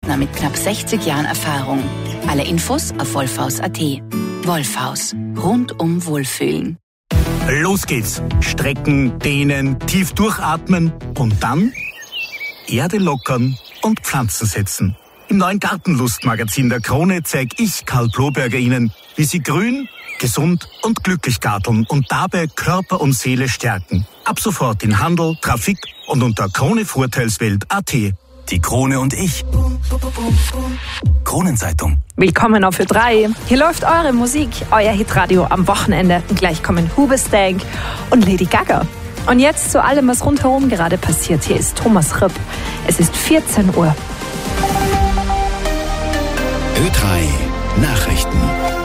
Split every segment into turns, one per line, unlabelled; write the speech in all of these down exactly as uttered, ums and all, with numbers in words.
Partner mit knapp sechzig Jahren Erfahrung. Alle Infos auf wolfhaus punkt at. Wolfhaus. Rundum Wohlfühlen.
Los geht's. Strecken, dehnen, tief durchatmen und dann Erde lockern und Pflanzen setzen. Im neuen Gartenlustmagazin der Krone zeige ich, Karl Bloberger, Ihnen, wie Sie grün, gesund und glücklich garteln und dabei Körper und Seele stärken. Ab sofort in Handel, Trafik und unter Krone-Vorteilswelt punkt at.
Die Krone und ich. Kronenzeitung.
Willkommen auf Ö drei. Hier läuft eure Musik, euer Hitradio am Wochenende. Und gleich kommen Hoobastank und Lady Gaga. Und jetzt zu allem, was rundherum gerade passiert. Hier ist Thomas Ripp. Es ist vierzehn Uhr.
Ö drei Nachrichten.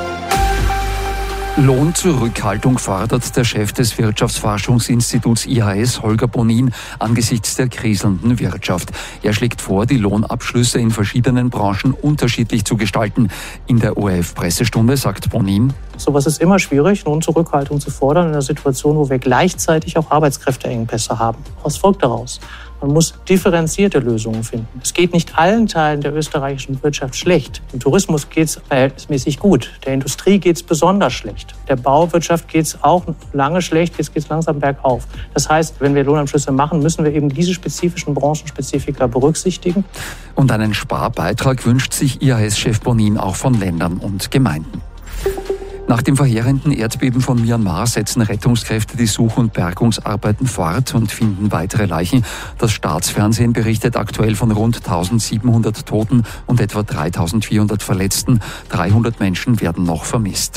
Lohnzurückhaltung fordert der Chef des Wirtschaftsforschungsinstituts I H S, Holger Bonin, angesichts der kriselnden Wirtschaft. Er schlägt vor, die Lohnabschlüsse in verschiedenen Branchen unterschiedlich zu gestalten. In der O R F-Pressestunde sagt Bonin:
Sowas ist immer schwierig, Lohnzurückhaltung zu fordern in einer Situation, wo wir gleichzeitig auch Arbeitskräfteengpässe haben. Was folgt daraus? Man muss differenzierte Lösungen finden. Es geht nicht allen Teilen der österreichischen Wirtschaft schlecht. Dem Tourismus geht es verhältnismäßig gut. Der Industrie geht es besonders schlecht. Der Bauwirtschaft geht es auch lange schlecht. Jetzt geht es langsam bergauf. Das heißt, wenn wir Lohnabschlüsse machen, müssen wir eben diese spezifischen Branchenspezifika berücksichtigen.
Und einen Sparbeitrag wünscht sich I H S-Chef Bonin auch von Ländern und Gemeinden. Nach dem verheerenden Erdbeben von Myanmar setzen Rettungskräfte die Such- und Bergungsarbeiten fort und finden weitere Leichen. Das Staatsfernsehen berichtet aktuell von rund eintausendsiebenhundert Toten und etwa dreitausendvierhundert Verletzten. dreihundert Menschen werden noch vermisst.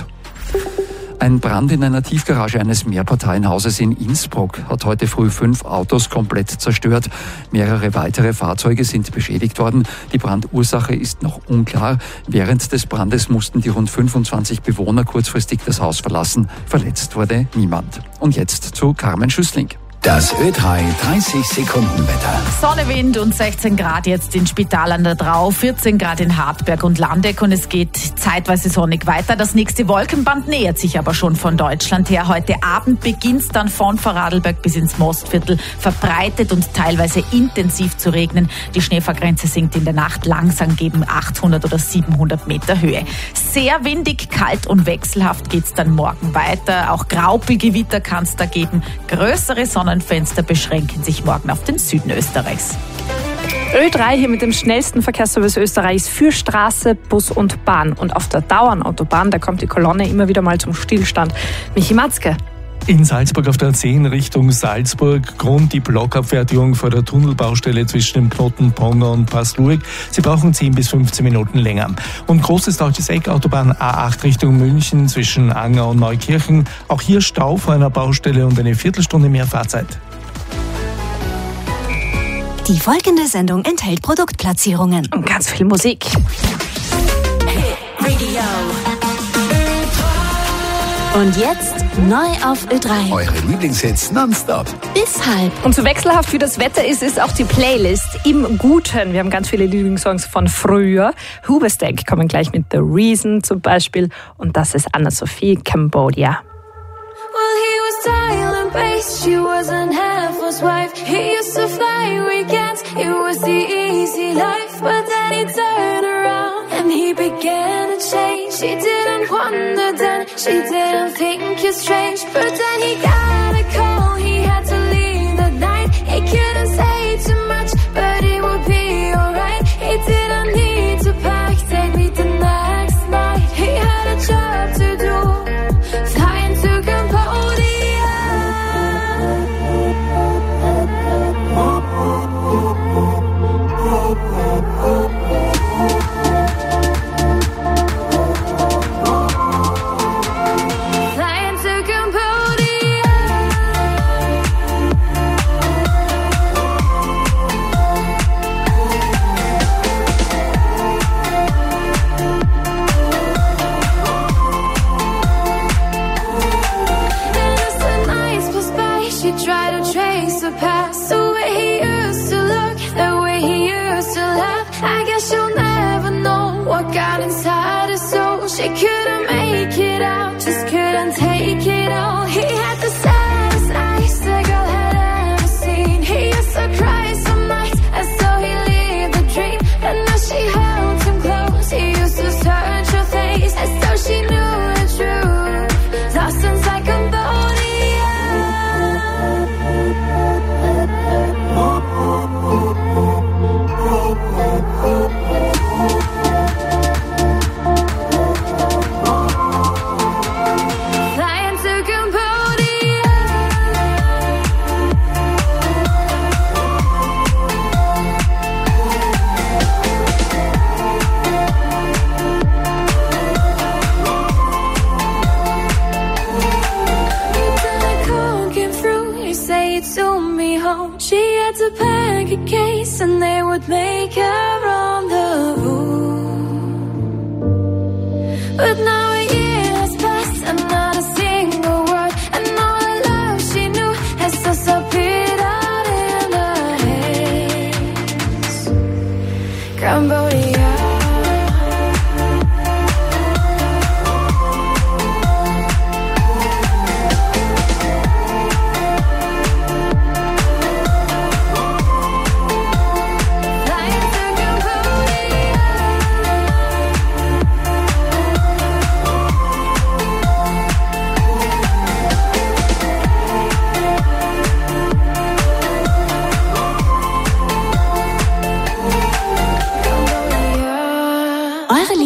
Ein Brand in einer Tiefgarage eines Mehrparteienhauses in Innsbruck hat heute früh fünf Autos komplett zerstört. Mehrere weitere Fahrzeuge sind beschädigt worden. Die Brandursache ist noch unklar. Während des Brandes mussten die rund fünfundzwanzig Bewohner kurzfristig das Haus verlassen. Verletzt wurde niemand. Und jetzt zu Carmen Schüssling.
Das Ö drei dreißig Sekunden Wetter.
Sonne, Wind und sechzehn Grad jetzt in Spital an der Drau, vierzehn Grad in Hartberg und Landeck und es geht zeitweise sonnig weiter. Das nächste Wolkenband nähert sich aber schon von Deutschland her. Heute Abend beginnt es dann von Vorarlberg bis ins Mostviertel verbreitet und teilweise intensiv zu regnen. Die Schneefallgrenze sinkt in der Nacht langsam gegen achthundert oder siebenhundert Meter Höhe. Sehr windig, kalt und wechselhaft geht es dann morgen weiter. Auch Graupelgewitter kann es da geben. Größere Sonnen Fenster beschränken sich morgen auf den Süden Österreichs.
Ö drei hier mit dem schnellsten Verkehrsservice Österreichs für Straße, Bus und Bahn. Und auf der Dauernautobahn, da kommt die Kolonne immer wieder mal zum Stillstand. Michi Matzke.
In Salzburg auf der A zehn Richtung Salzburg, Grund die Blockabfertigung vor der Tunnelbaustelle zwischen dem Knoten Ponger und Passluig. Sie brauchen zehn bis fünfzehn Minuten länger. Und großes deutsches Eck, Autobahn A acht Richtung München zwischen Anger und Neukirchen. Auch hier Stau vor einer Baustelle und eine Viertelstunde mehr Fahrzeit.
Die folgende Sendung enthält Produktplatzierungen
und ganz viel Musik.
Und jetzt neu auf Ö drei.
Eure Lieblingshits nonstop.
Bis halb.
Und so wechselhaft wie das Wetter ist, ist auch die Playlist im Guten. Wir haben ganz viele Lieblingssongs von früher. Hoobastank kommen gleich mit The Reason zum Beispiel. Und das ist Anna-Sophie, Cambodia.
Well, he was silent based, she wasn't half his wife. He used to fly weekends, it was the easy life. But then he turned around and he began to change. She didn't wonder then, she didn't think you're strange. But then he got a call, he had to leave the night. He couldn't say too much, but it would be alright. He didn't need to pack, they'd meet the next night. He had a job to do, flying to Cambodia. She couldn't make it out, just couldn't take it all. He had the saddest eyes the girl had ever seen. He used to cry some nights as though he lived a dream, and now she had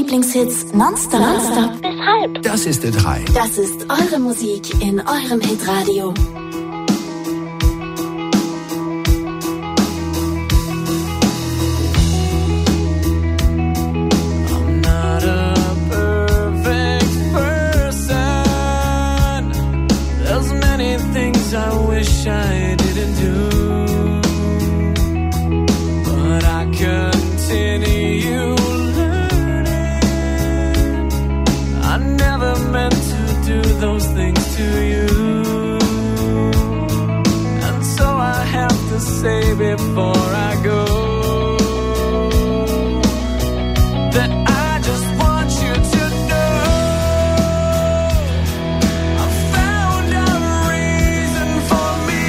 Lieblingshits nonstop. Nonstop bis halb.
Das ist Ö drei.
Das ist eure Musik in eurem Hitradio.
I wish I didn't do, but I continue learning. I never meant to do those things to you, and so I have to say before I go that I just want you to know I found a reason for me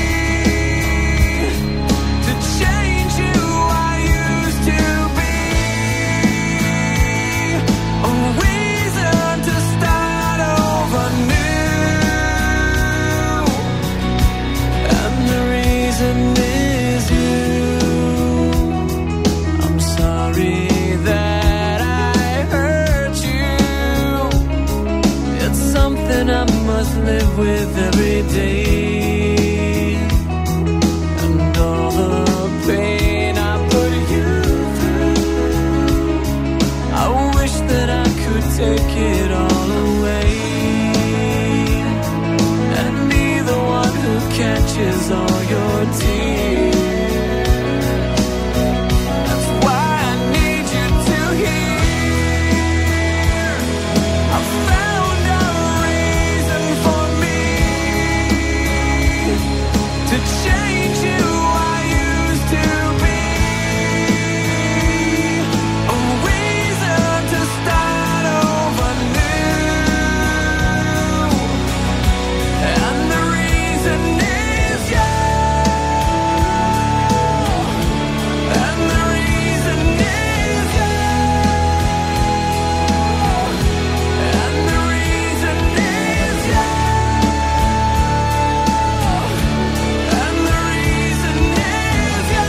to change who I used to be, a reason to start over new, and the reason is you. I'm sorry that I hurt you. It's something I must live with every day, and all the pain I put you through, I wish that I could take it all away and be the one who catches all your tears. That's why I need you to hear I found a reason for me to change who I used to be, a reason to start over new, and the reason is you, and the reason is you, and the reason is you, and the reason is you.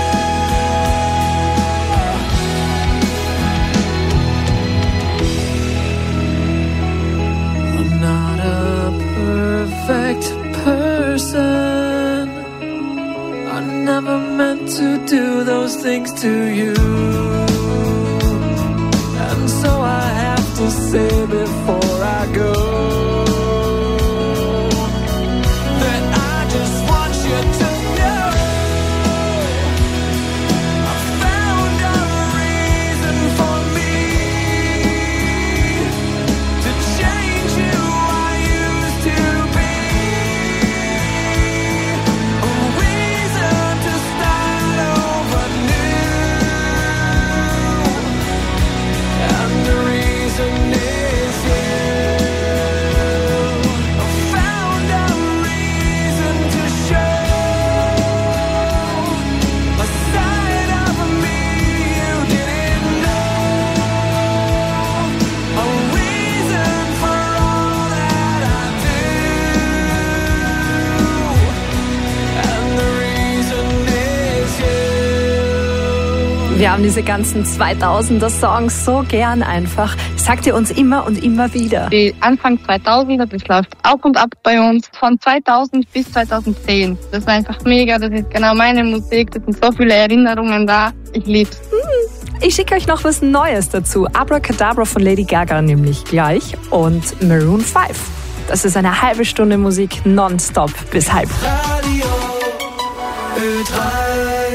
I'm not a perfect person. I never meant to do those things to you, and so I have to say before I go that I just want you to know I found a reason for me to change who I used to be, a reason to start over new, and the reason is you. I found a reason to show a side of me you didn't know, a reason for all that I do, and the reason is you.
Wir haben diese ganzen zweitausender-Songs so gern einfach. Sagt ihr uns immer und immer wieder.
Die Anfang zweitausender, das läuft auf und ab bei uns von zweitausend bis zweitausendzehn. Das ist einfach mega, das ist genau meine Musik, das sind so viele Erinnerungen da. Ich lieb's.
Ich schicke euch noch was Neues dazu. Abracadabra von Lady Gaga nämlich gleich und Maroon fünf. Das ist eine halbe Stunde Musik nonstop bis halb.
Radio Ö drei.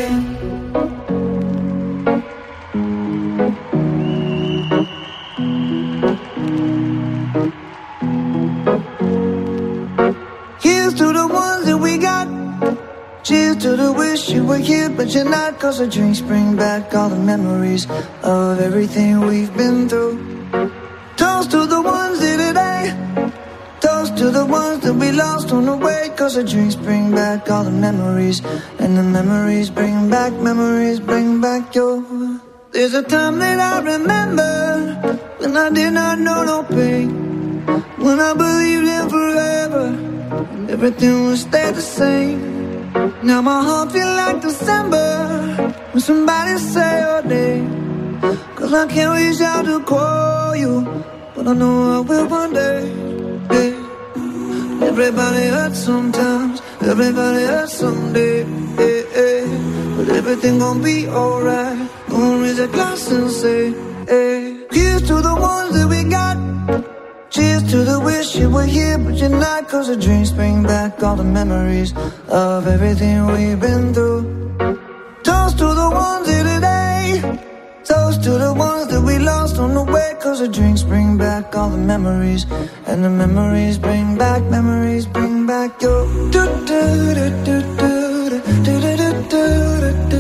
Here's to the ones that we got. Cheers to the wish you were here, but you're not. Cause the drinks bring back all the memories of everything we've been through. Toast to the ones here today. Toast to the ones that we lost on the way. Cause the drinks bring back all the memories. And the memories bring back, memories bring back your. There's a time that I remember when I did not know no pain, when I believed in forever and everything would stay the same. Now my heart feel like December when somebody say your name. 'cause I can't reach out to call you, but I know I will one day, yeah. Everybody hurts sometimes, everybody hurts someday, yeah, yeah. But everything gon' be alright. Gonna raise a glass and say, hey, here's to the ones that we got. Cheers to the wish you were here, but you're not. 'Cause the dreams bring back all the memories of everything we've been through. Toast to the ones here today. Toast to the ones that we lost on the way. 'Cause the drinks bring back all the memories, and the memories bring back, memories bring back your do do do do do do do do do do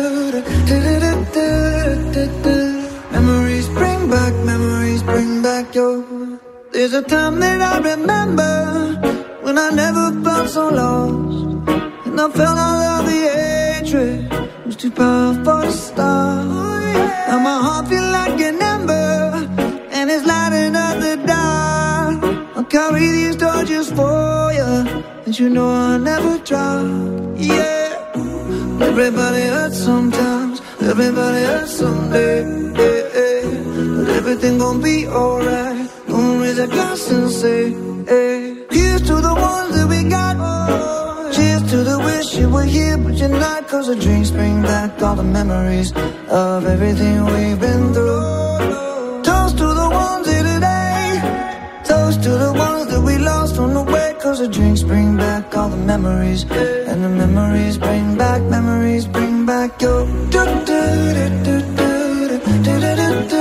do do. Memories bring back, memories bring back your. There's a time that I remember when I never felt so lost, and I felt all of the hatred was too powerful to stop. Now my heart feel like an ember, and it's lighting up the dark. I'll carry these torches for you, and you know I'll never drop. Yeah, everybody hurts sometimes, everybody hurts someday, yeah, yeah. But everything gon' be alright. Gonna raise a glass and say, hey, here's to the ones that we got. Cheers to the wish you were here, but you're not. 'Cause the drinks bring back all the memories of everything we've been through. Toast to the ones here today. Toast to the ones that we lost on the way. 'Cause the drinks bring back all the memories, and the memories bring back, memories bring back your do do do do do do do do.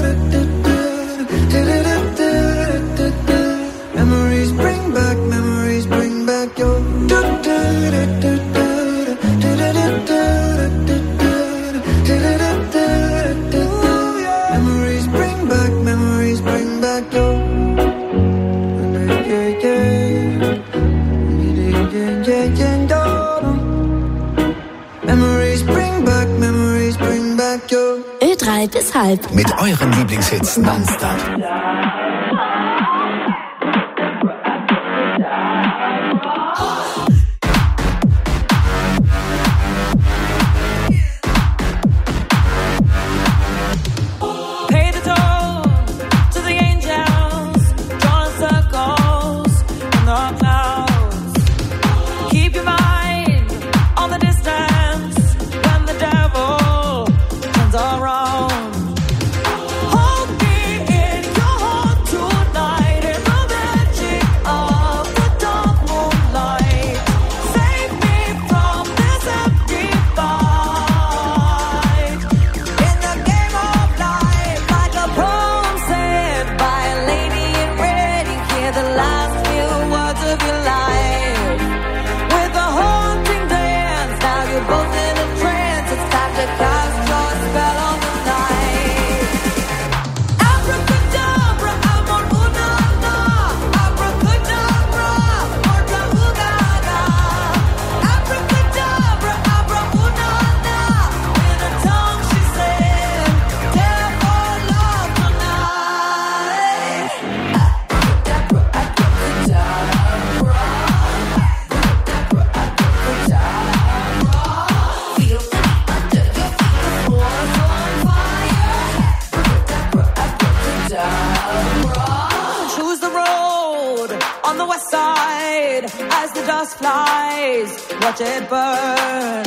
Memories bring back, memories bring back your do do do do do do do do. Memories bring back, memories bring back your. Memories bring back, memories bring back your.
Ö drei bis halb.
Mit euren Lieblingshits nonstop.
Watch it burn.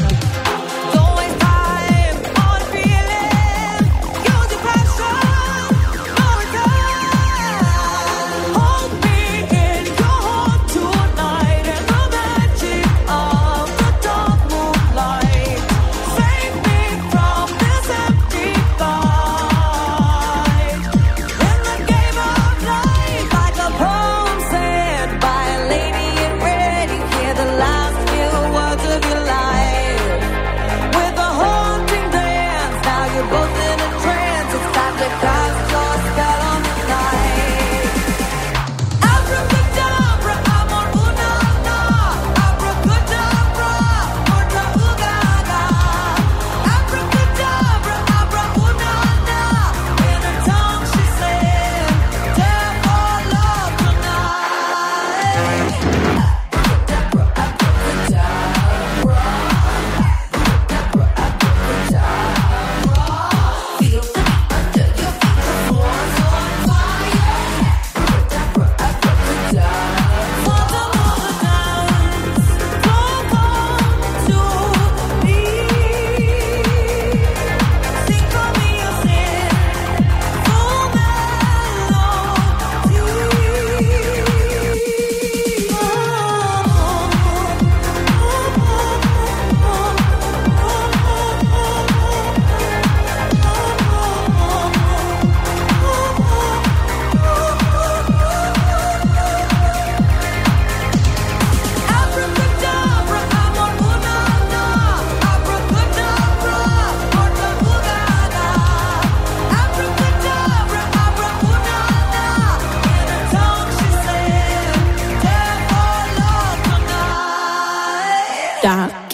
Last few words of your life.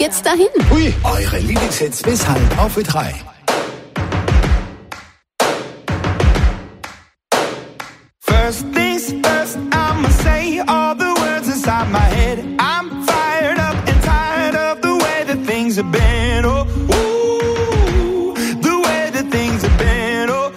jetzt dahin?
Hui, eure Lieblingshits bis halb auf Ö drei.
First things first, I'ma say all the words inside my head. I'm fired up and tired of the way that things have been. Oh, ooh, the way that things have been. Oh,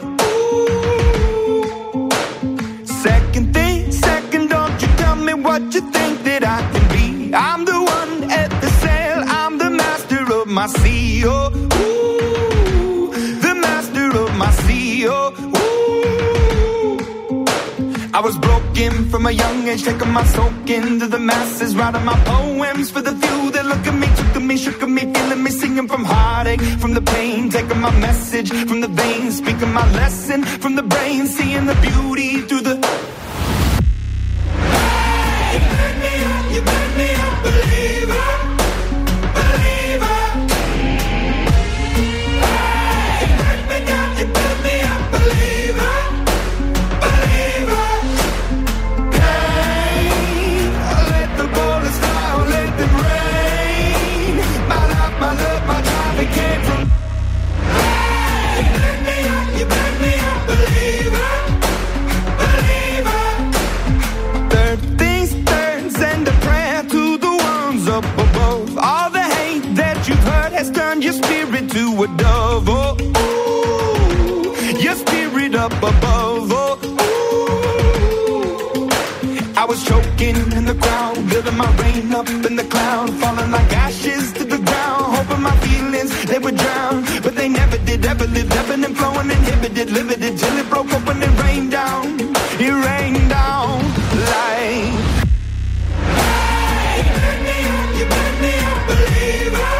ooh. Second thing, second, don't you tell me what you think that I can be. I'm the one at the sail, I'm the master of my sea. Oh, ooh, the master of my sea. Oh, I was broken from a young age, taking my soak into the masses, writing my poems for the few that look at me, took at me, shook at me, feeling me, singing from heartache, from the pain, taking my message from the veins, speaking my lesson from the brain, seeing the beauty through the... Hey, you made me up, you made me a believer, believer. Hey, you made me down, you made me a believer. Has turned your spirit to a dove, oh, ooh, your spirit up above, oh, ooh. I was choking in the crowd, building my rain up in the cloud, falling like ashes to the ground, hoping my feelings, they would drown, but they never did, ever lived, ebbing and flowing, inhibited, limited, till it broke open and rained down, it rained down like... Hey, you made me up, you made me a believer.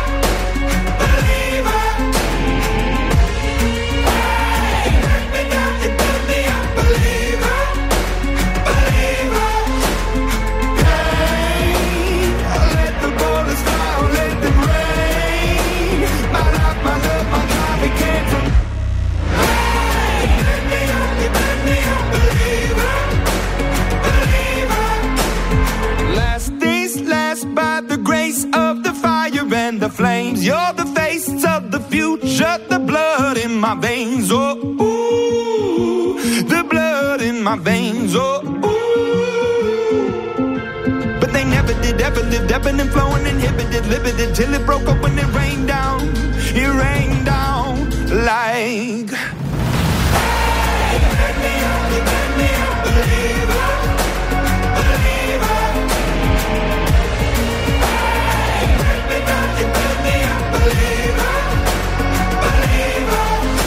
And the flames, you're the face of the future, the blood in my veins, oh, ooh, the blood in my veins, oh, ooh. But they never did, ever lived, ebbing and flowing, inhibited, limited, till it broke open and rained down, it rained down like... Hey, you made me up, you made me a believer, believer. You made me a believer, believer.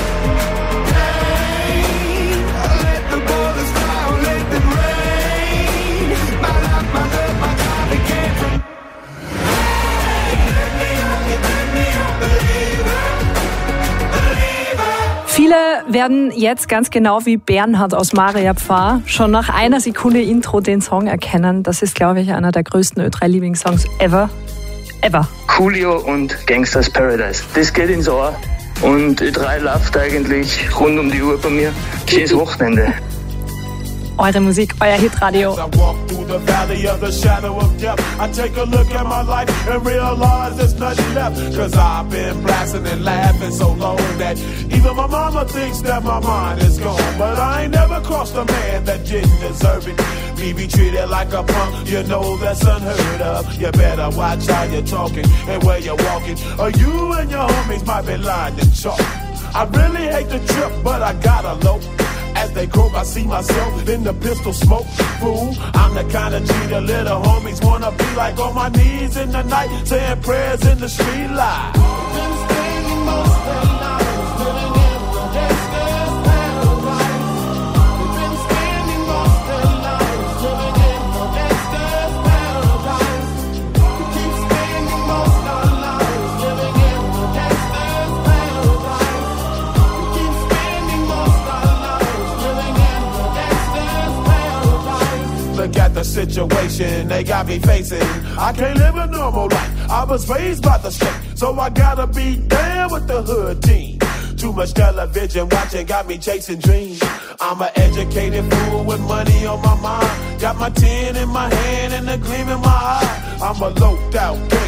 Hey, let the bullets fly, let them rain. My life, my love, my God, it came from. Hey, you made me a, you made me a believer, believer.
Viele werden jetzt ganz genau wie Bernhard aus Mariapfarr schon nach einer Sekunde Intro den Song erkennen. Das ist, glaube ich, einer der größten Ö drei Lieblingssongs ever. Ever.
Coolio und Gangsters Paradise. Das geht ins Ohr und Ö drei läuft eigentlich rund um die Uhr bei mir. Schönes Wochenende.
Eure Musik, euer Hitradio.
I walk through the valley of the shadow of death. I take a look at my life and realize there's nothing left. Cause I've been blasting and laughing so long that even my mama thinks that my mind is gone. But I ain't never crossed a man that didn't deserve it. Me be treated like a punk, you know that's unheard of. You better watch how you're talking and where you're walking, or you and your homies might be lying to chalk. I really hate the trip, but I gotta low. As they croak, I see myself in the pistol smoke. Fool, I'm the kind of G the little homies wanna be like, on my knees in the night, saying prayers in the street light. Been spending most of their lives living in the gangster's paradise. We've been spending most of their lives living in the gangster's paradise. We keep spending most of our lives living in the gangster's paradise. We keep spending most of our lives living in the gangster's paradise. Look at the situation they got me facing. I can't live a normal life. I was raised by the street, so I gotta be down with the hood team. Too much television watching got me chasing dreams. I'm an educated fool with money on my mind. Got my tin in my hand and a gleam in my eye. I'm a loped out gangster.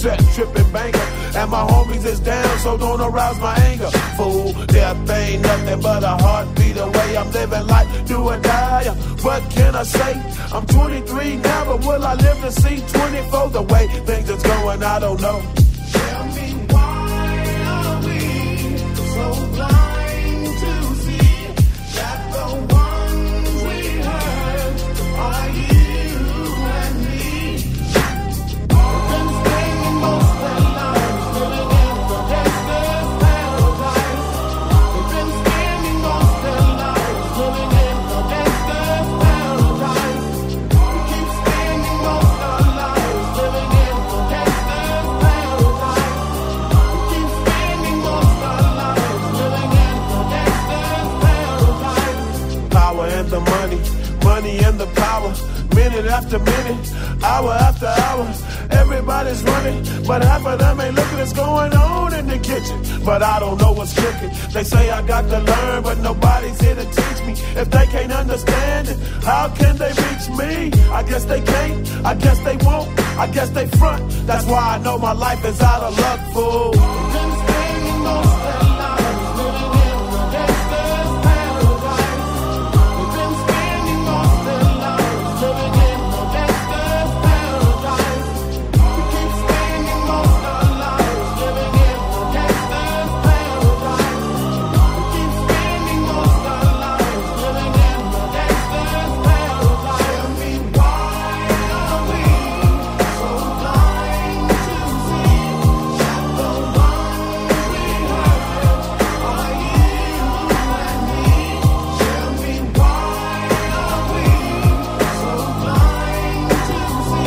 set tripping banker. And my homies is down, so don't arouse my anger. Fool, death ain't nothing but a heartbeat away. I'm living life, do or die. What can I say? I'm twenty-three now, but will I live to see twenty-four? The way things is going, I don't know. Tell me why are we so blind to see that the ones we hurt are you and me? We've been spending most of our lives living in the gangster's paradise. We've been spending most of our lives living in the gangster's paradise. We keep spending most of our lives living in the gangster's paradise. We keep spending most of our lives living in the gangster's paradise. Power and the money, money and the power. Minute after minute, hour after hour, everybody's running, but half of them ain't looking what's going on in the kitchen. But I don't know what's cooking. They say I got to learn, but nobody's here to teach me. If they can't understand it, how can they reach me? I guess they can't, I guess they won't, I guess they front. That's why I know my life is out of luck, fool. Been spending most of their lives living in the gangster's paradise. We've been spending most of their lives living in the gangster's paradise. We keep spending most of our lives living in the gangster's paradise. We keep spending most of our lives living in the gangster's paradise. Tell me why are we so blind to see that the ones we hurt are you and me? Tell me why are we so blind to see that the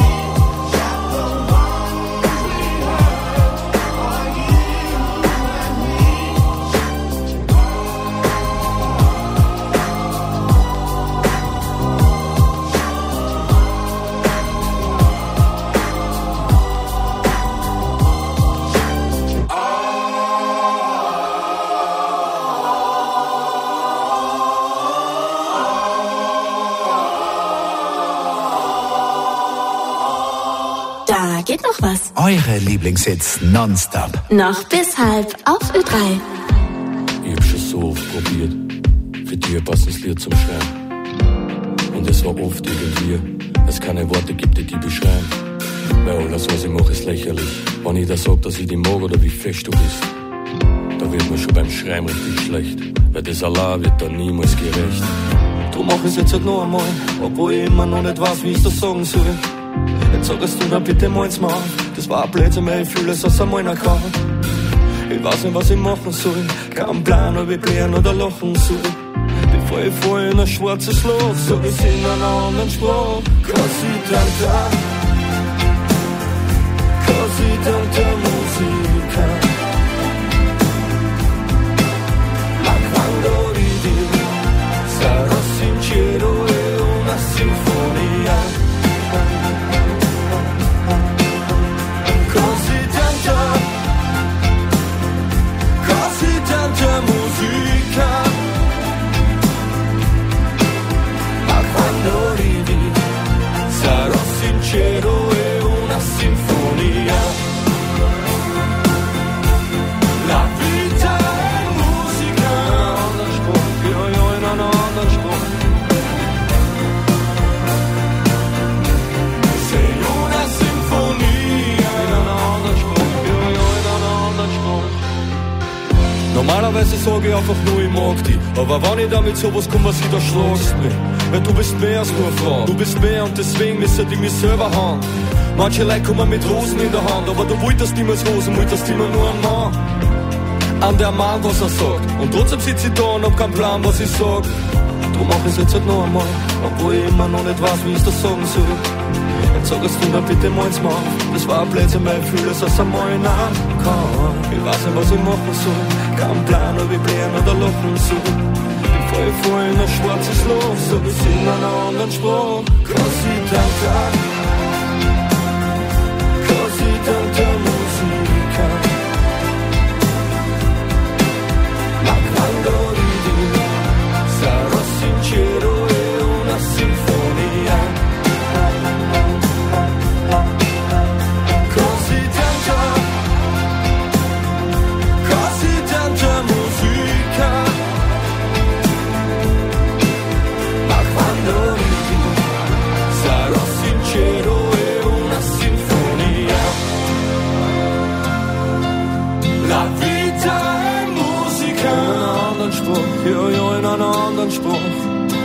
ones we hurt are you
Da geht noch was.
Eure Lieblingshits nonstop.
Noch bis halb auf Ö drei.
Ich hab schon so oft probiert, für dich ein passendes Lied zum Schreiben. Und es war oft irgendwie, es keine Worte gibt, die die beschreiben. Weil alles, was ich mache, ist lächerlich. Wenn ich dir sag, dass ich dich mag oder wie fest du bist, da wird mir schon beim Schreiben richtig schlecht. Weil das allein wird dann niemals gerecht. Drum mach ich's jetzt halt noch einmal, obwohl ich immer noch nicht weiß, wie ich das sagen soll. Jetzt sagst du dann bitte mal's mal. Das war ein Blödsinn, weil ich fühle es aus einmal nach kann. Ich weiß nicht, was ich machen soll. Kein Plan, ob ich blären oder lachen soll. Bevor ich fall in ein schwarzes Loch, sag ich's in einer anderen Sprache. Cause ich dank der, cause ich dank der Musica. Ma quando ridi, sarò sincero, è una sinfonia. Tanta musica, ma quando ridi sarò sincero, è una sinfonia. La vita è musica, non scoppio io in un altro scoppio. Sei una sinfonia, in un altro scoppio io in un altro scoppio. Normalerweise sage ich einfach nur, ich mag dich. Aber wenn ich damit sowas komme, was ich da schlagst mich. Weil du bist mehr als nur eine Frau. Du bist mehr und deswegen müsste ich mich selber haben. Manche Leute kommen mit Rosen in der Hand, aber du wolltest niemals Rosen, wolltest immer nur einen Mann. An der Mann, was er sagt. Und trotzdem sitze ich da und hab keinen Plan, was ich sag. Drum mach ich's jetzt halt noch einmal, obwohl ich immer noch nicht weiß, wie ich das sagen soll. Jetzt sagst du dann bitte mal's mal. Das war ein Blödsinn, weil ich fühle es aus einmal nach kann. Ich weiß nicht, was ich machen soll. Kein Plan, ob ich blären oder lachen soll. Bevor ich fall in ein schwarzes Loch, sag ich's in einer anderen Sprache. Cause ich dank der, cause ich dank der Musica. Ma quando ridi, sarò sincero, è una sinfonia. Così tanto ja in einer anderen Sprache.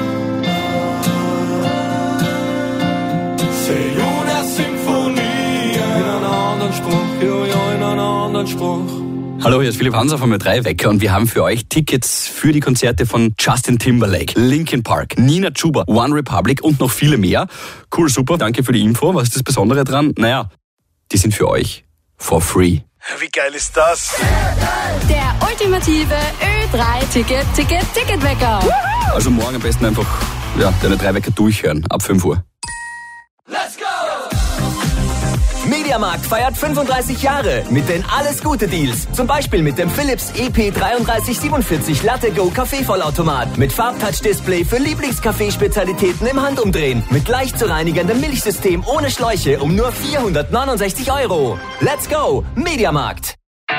Say una Symphonie in einer anderen Sprache, ja, ja, in einer anderen Sprache.
Hallo, hier ist Philipp Hanser von Ö drei Wecker und wir haben für euch Tickets für die Konzerte von Justin Timberlake, Linkin Park, Nina Chuba, One Republic und noch viele mehr. Cool, super, danke für die Info. Was ist das Besondere dran? Naja, die sind für euch for free.
Wie geil ist das?
Der ultimative Ö drei Ticket, Ticket, Ticketwecker.
Also morgen am besten einfach ja, deine drei Wecker durchhören, ab fünf Uhr.
Let's go! Mediamarkt feiert fünfunddreißig Jahre mit den Alles-Gute-Deals. Zum Beispiel mit dem Philips E P drei drei sieben vier Latte Go Kaffeevollautomat. Mit Farbtouch-Display für Lieblingskaffeespezialitäten im Handumdrehen. Mit leicht zu reinigendem Milchsystem ohne Schläuche um nur vierhundertneunundsechzig Euro. Let's go! Mediamarkt.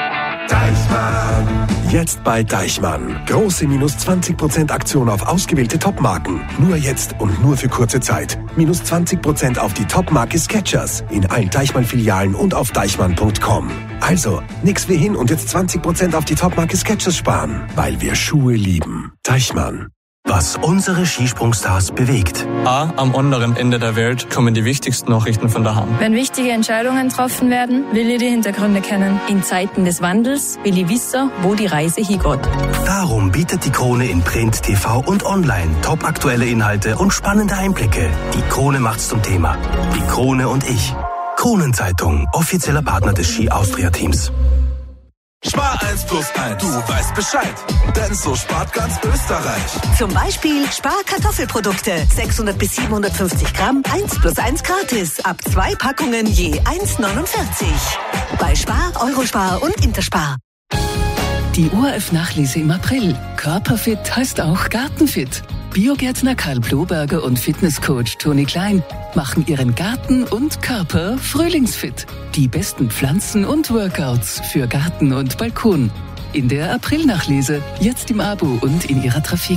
Deichmann. Jetzt bei Deichmann. Große minus zwanzig Prozent Aktion auf ausgewählte Topmarken. Nur jetzt und nur für kurze Zeit. Minus zwanzig Prozent auf die Topmarke Skechers. In allen Deichmann-Filialen und auf deichmann punkt com. Also, nix wie hin und jetzt zwanzig Prozent auf die Topmarke Skechers sparen. Weil wir Schuhe lieben. Deichmann.
Was unsere Skisprungstars bewegt.
A. Am anderen Ende der Welt kommen die wichtigsten Nachrichten von daheim.
Wenn wichtige Entscheidungen getroffen werden, will ich die Hintergründe kennen. In Zeiten des Wandels will ich wissen, wo die Reise hingeht.
Darum bietet die Krone in Print, T V und Online topaktuelle Inhalte und spannende Einblicke. Die Krone macht's zum Thema. Die Krone und ich. Kronenzeitung, offizieller Partner des Ski Austria Teams.
Spar eins plus eins. Du weißt Bescheid. Denn so spart ganz Österreich.
Zum Beispiel Spar-Kartoffelprodukte. sechshundert bis siebenhundertfünfzig Gramm. eins plus eins gratis. Ab zwei Packungen je eins neunundvierzig. Bei Spar, Eurospar und Interspar.
Die O R F-Nachlese im April. Körperfit heißt auch Gartenfit. Biogärtner Karl Bloberger und Fitnesscoach Toni Klein machen ihren Garten und Körper frühlingsfit. Die besten Pflanzen und Workouts für Garten und Balkon. In der April-Nachlese, jetzt im Abo und in ihrer Trafik.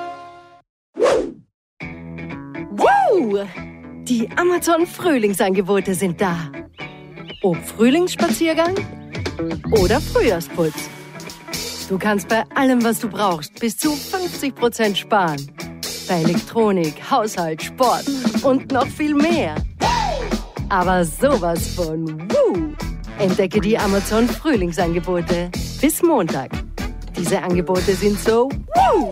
Wow! Die Amazon-Frühlingsangebote sind da. Ob Frühlingsspaziergang oder Frühjahrsputz. Du kannst bei allem, was du brauchst, bis zu fünfzig Prozent sparen. Bei Elektronik, Haushalt, Sport und noch viel mehr. Aber sowas von Woo! Entdecke die Amazon Frühlingsangebote bis Montag. Diese Angebote sind so Woo!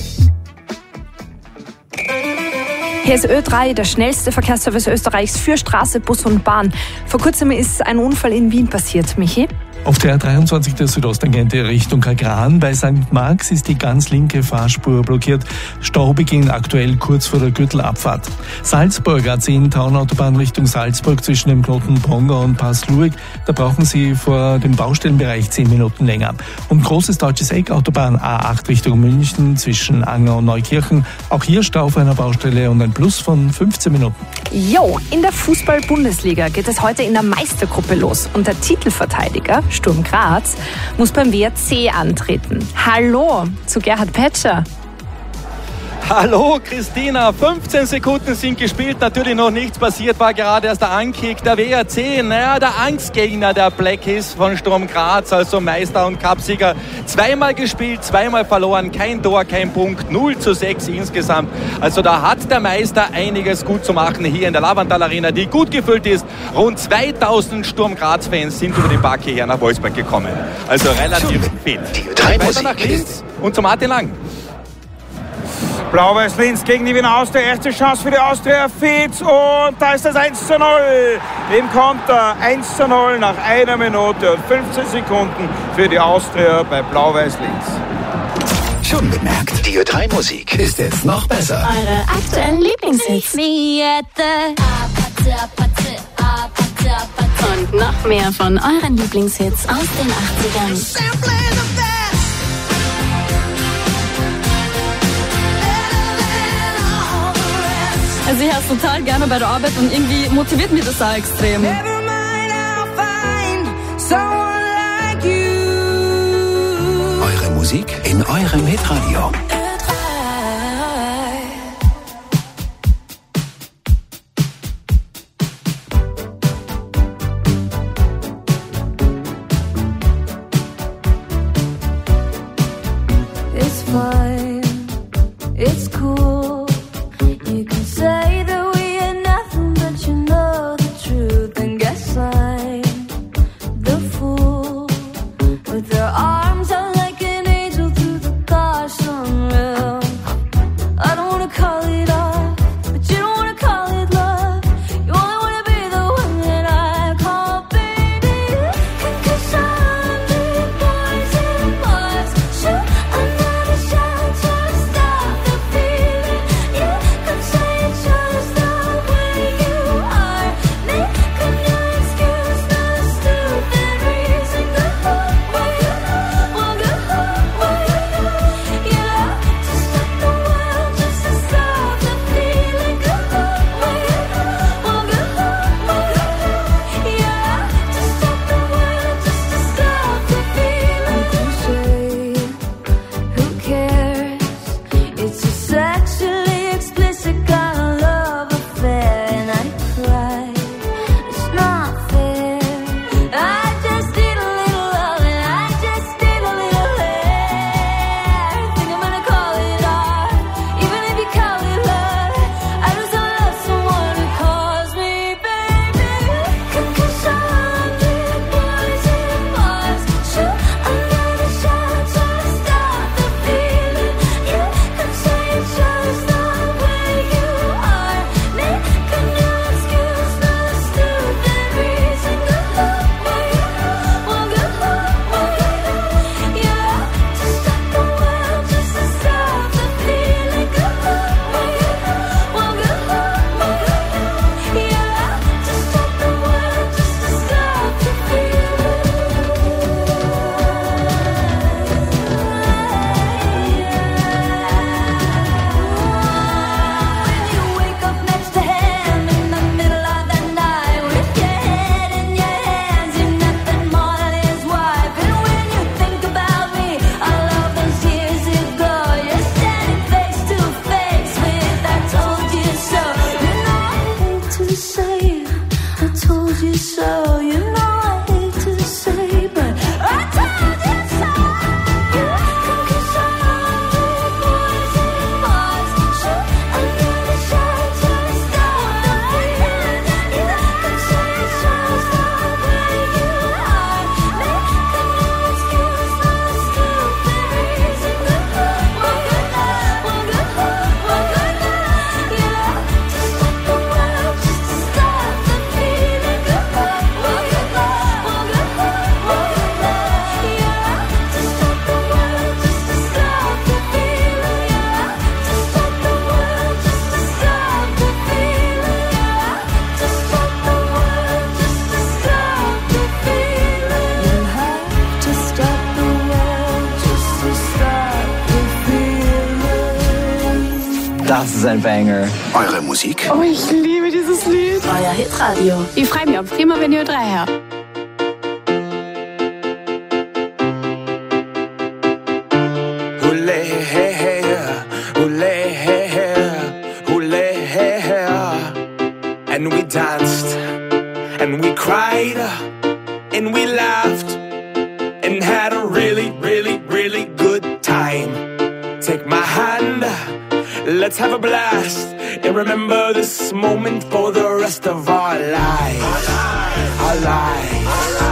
Hier ist Ö drei, der schnellste Verkehrsservice Österreichs für Straße, Bus und Bahn. Vor kurzem ist ein Unfall in Wien passiert, Michi.
Auf der A dreiundzwanzig der Südosttangente Richtung Kagran bei Sankt Marx ist die ganz linke Fahrspur blockiert. Staubeginn aktuell kurz vor der Gürtelabfahrt. Salzburg A zehn Taunautobahn Richtung Salzburg zwischen dem Knoten Ponga und Pass-Lueg. Da brauchen Sie vor dem Baustellenbereich zehn Minuten länger. Und Großes Deutsches Eck Autobahn A acht Richtung München zwischen Anger und Neukirchen. Auch hier Stau auf einer Baustelle und ein Plus von fünfzehn Minuten.
Jo, in der Fußball-Bundesliga geht es heute in der Meistergruppe los. Und der Titelverteidiger Sturm Graz muss beim W R C antreten. Hallo zu Gerhard Petscher.
Hallo Christina, fünfzehn Sekunden sind gespielt, natürlich noch nichts passiert, war gerade erst der Ankick der W R C, naja, der Angstgegner der Blackies von Sturm Graz, also Meister und Cupsieger, zweimal gespielt, zweimal verloren, kein Tor, kein Punkt, null zu sechs insgesamt, also da hat der Meister einiges gut zu machen hier in der Lavantal Arena, die gut gefüllt ist, rund zweitausend Sturm Graz Fans sind über den Park hierher nach Wolfsburg gekommen, also relativ viel. Weiter nach Linz und zu Martin Lang.
Blau-Weiß-Linz gegen die Wiener Austria. Erste Chance für die Austria. Fitz und da ist das eins zu null. Im Konter eins zu null nach einer Minute und fünfzehn Sekunden für die Austria bei Blau-Weiß-Linz.
Schon bemerkt, die Ö drei Musik ist jetzt noch besser.
Eure aktuellen Lieblingshits. Und noch mehr von euren Lieblingshits aus den achtzigern.
Also ich höre es total gerne bei der Arbeit und irgendwie motiviert mich das auch extrem.
Eure Musik in eurem Hitradio.
It's fine so. You know I hate to say, but I told you so. Cause I hundred boys in Mars. Sure, under the shirt to stop the feeling. You can say it's just the way you are. Make no excuse, no stupid reason. Good luck, well good luck, well good luck, well good luck. Yeah, to stop the world, just to stop the feeling. Good luck, well good luck, well good luck, well good luck. Yeah, to stop the world, just to stop the feeling. Yeah, to stop the world, just to stop the feeling. Yeah, to stop the world, just to stop the feeling. You have to stop the world, just to stop the feeling.
Das ist ein Banger.
Eure Musik?
Oh, ich liebe dieses Lied.
Euer Hitradio.
Ich freue mich auf immer, wenn ihr drei hört.
Hule, hey, hey, hule, hey, hey, hule, hey, hey. And we danced, and we cried, and we laughed, and had a really, really, really good time. Take my hand, let's have a blast, and remember this moment for the rest of our lives. Our lives,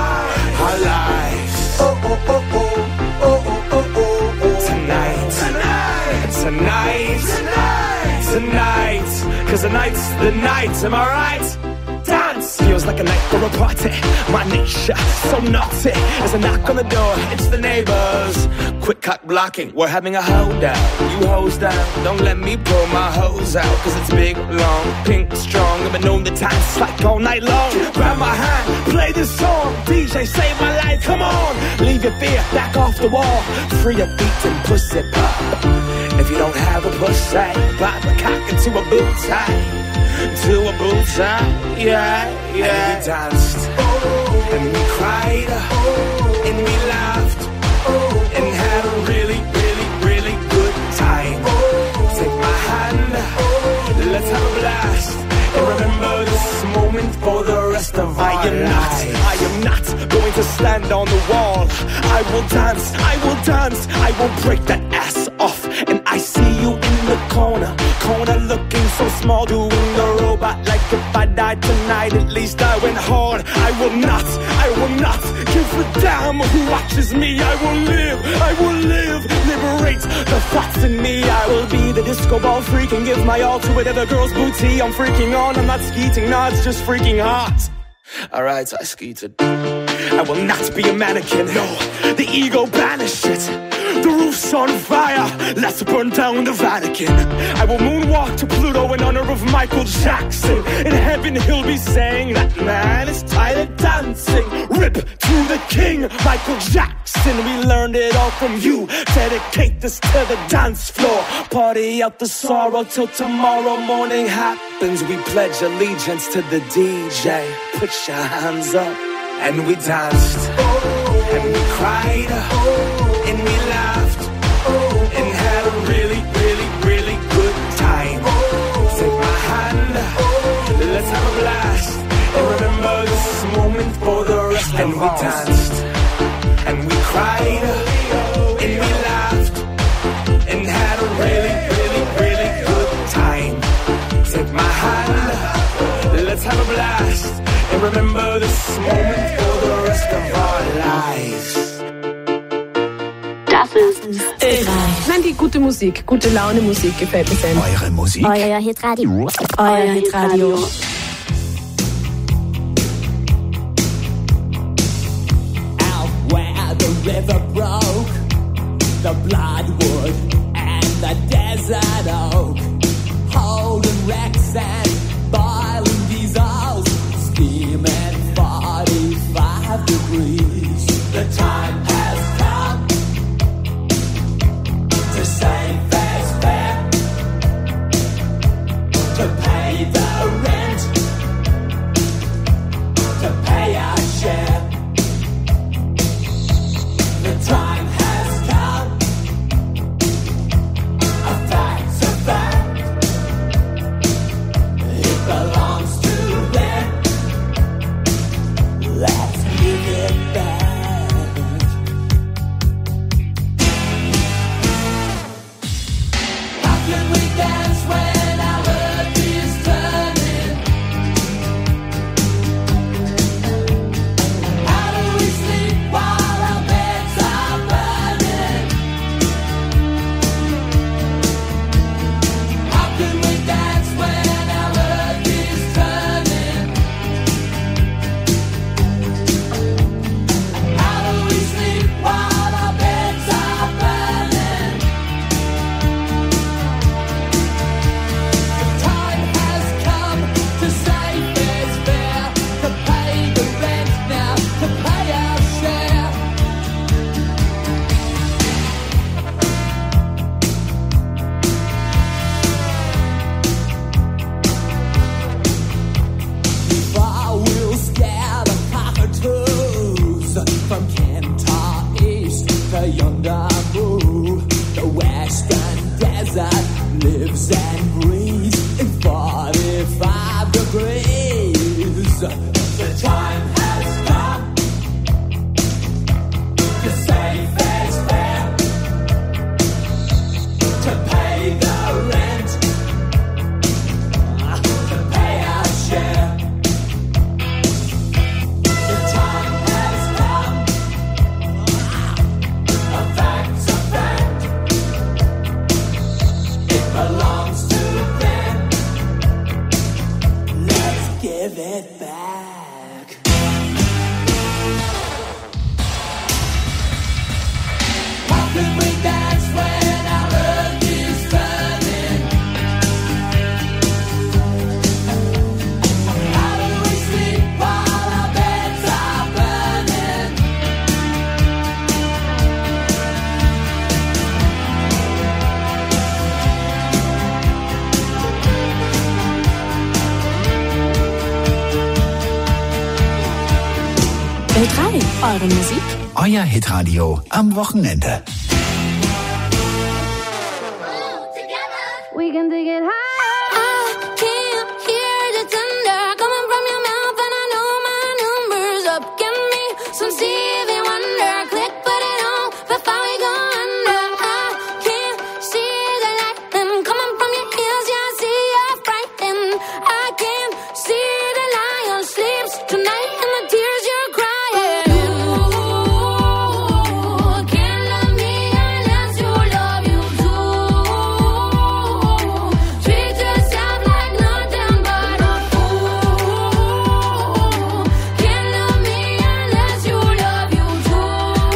our lives. Oh, oh, oh, oh, oh, oh, oh, oh, oh. Tonight, tonight, tonight, tonight, tonight. Cause tonight's the night, am I right? Dance feels like a night for a party. My nature so naughty. There's a knock on the door, it's the neighbors. Quick cock blocking, we're having a hold out. You hose down, don't let me pull my hose out. Cause it's big, long, pink, strong. I've been known the times like all night long. Grab my hand, play this song. D J, save my life, come on. Leave your fear, back off the wall. Free your beat and pussy pop. If you don't have a pussy, pop a cock into a boot tie. To a boot tie, yeah, yeah. And we danced, and we cried, and we laughed, and had a really, really, really good time. Take my hand, let's have a blast, and remember this moment for the rest of our lives. I am not, I am not going to stand on the wall. I will dance, I will dance, I will break that ass off. And I see you in the corner, corner looking so small, doing the robot like if I died tonight, at least I went hard. I will not, I will not give a damn who watches me. I will live, I will live, liberate the thoughts in me. I will be the disco ball freak and give my all to whatever girl's booty I'm freaking on. I'm not skeeting, no, it's just freaking hot. Alright, I skeeted. I will not be a mannequin, no, the ego banish it. The roof's on fire, let's burn down the Vatican. I will moonwalk to Pluto in honor of Michael Jackson. In heaven he'll be saying, that man is tired of dancing. Rip to the king, Michael Jackson. We learned it all from you. Dedicate this to the dance floor. Party out the sorrow till tomorrow morning happens. We pledge allegiance to the D J. Put your hands up. And we danced, and we cried, and we laughed, and had a really, really, really good time. Take my hand, let's have a blast, and remember this moment for the rest of our lives. And we danced, and we cried, and we laughed, and had a really, really, really good time. Take my hand, let's have a blast, and remember this moment for the rest of our lives.
Das ist Nein, die gute Musik, gute Laune Musik gefällt mir sehr.
Eure Musik?
Euer Hitradio. Euer Hitradio.
Out where the river broke, the bloodwood and the desert oak, holding wrecks and boiling diesels, steaming forty-five degrees. The time has come to say fair's fair, to pay the rent, to pay our share. The time has come that lives and breathes in forty-five degrees. The time has come to say fair's fair, to pay the rent, to pay our share. The time has come, a fact's a fact, it belongs to them, let's give it back. How can we dance when our earth is turning? How do we sleep while our beds are burning?
Ö drei, eure Musik.
Euer Hitradio am Wochenende.
We can take it higher. I can't hear the thunder coming from your mouth, and I know my number's up. Give me some Stevie Wonder, click, put it on before we go under. I can't see the lightning coming from your ears, yeah, I see you're frightened. I can't see the lion sleeps tonight and the tears you're crying. Ooh, can't love me unless you love you too. Treat yourself like nothing but a fool. Can't love me unless you love you too.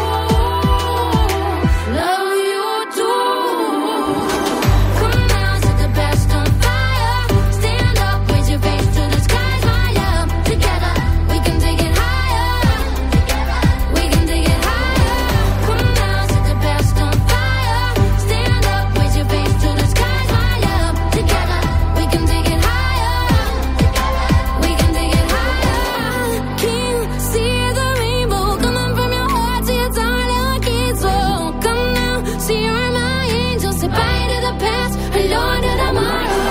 Love you too. Come now, set the best on fire. Stand up, raise your face to the skies higher. Together, we can take it higher. We can take it higher. Come now, set the best on fire. Stand up, raise your face to the skies higher. Together, we can take it higher. We can take it higher. Can't see the rainbow coming from your heart, see it's hard to keep. So come now, see you're my angel. Say bye to the past, hello to tomorrow.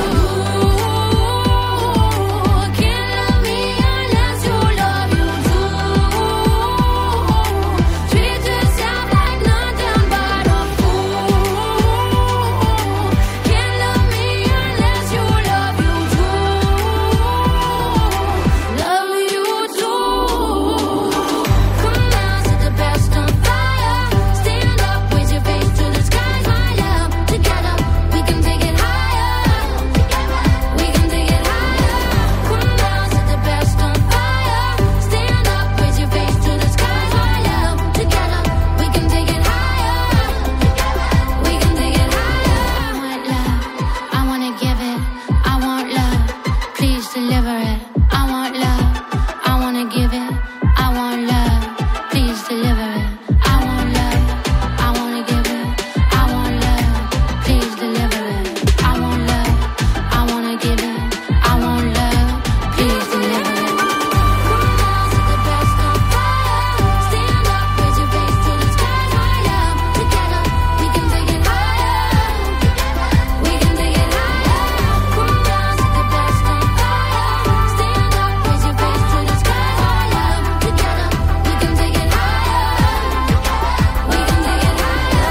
Can't love me unless you love you too. Treat yourself like nothing but a fool. Can't love me unless you love you too. Love you too. Come now, set the best on fire. Stand up, raise your face to the skies higher. Together, we can take it higher. We can take it higher. Come now, set the best on fire. Stand up, raise your face to the skies higher. Together, we can take it higher. We can take it higher. I want love, I wanna give it. I want love, please deliver it. I want love, I wanna give it. I want love, please deliver it. I want love, I wanna give it. I want love, please deliver it. I want love, I wanna give it. I want love, please deliver it. Come now, set the best on fire. Stand up, raise your face to the skies higher. Together, we can take it higher. We can take it higher. Come now, set the best on fire. Stand up, raise your face to the skies higher. Together, we can take it higher. We can take it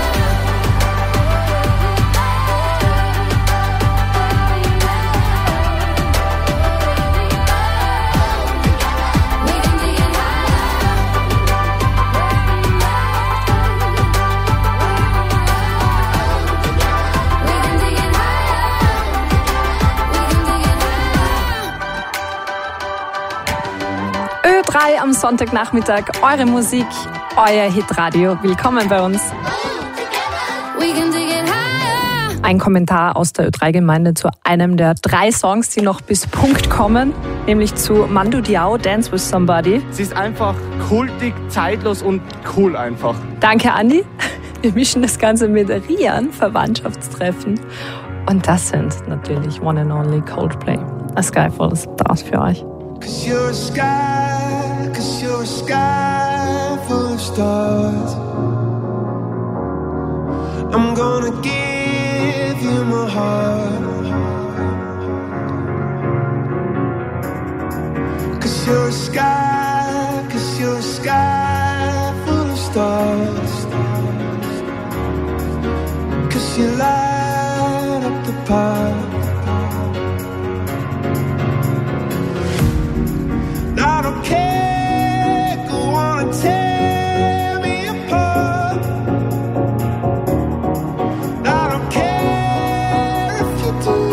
Ö drei am Sonntagnachmittag, eure Musik, euer Hitradio. Willkommen bei uns.
We can take it higher.
Ein Kommentar aus der Ö drei Gemeinde zu einem der drei Songs, die noch bis Punkt kommen, nämlich zu Mando Diao, Dance with Somebody.
Sie ist einfach kultig, zeitlos und cool einfach.
Danke, Andi. Wir mischen das Ganze mit Rian, Verwandtschaftstreffen. Und das sind natürlich One and Only Coldplay. A Sky Full of Stars für euch.
Cause you're a sky, cause you're a sky full of stars. I'm gonna give you my heart. Cause you're a sky, cause you're a sky full of stars. Cause you light up the park. I don't care, go on and tear me apart. I don't care if you do.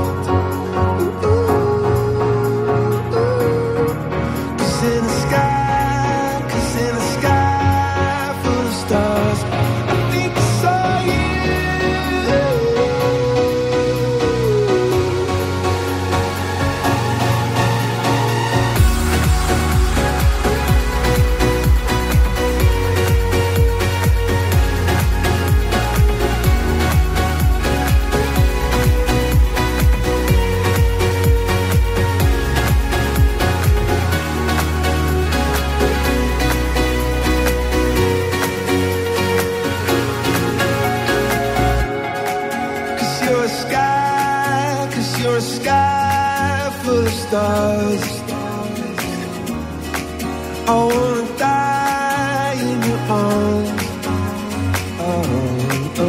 Cause in the sky, cause in the sky full of stars, I think I saw you. Stars. I wanna die in your arms. Oh,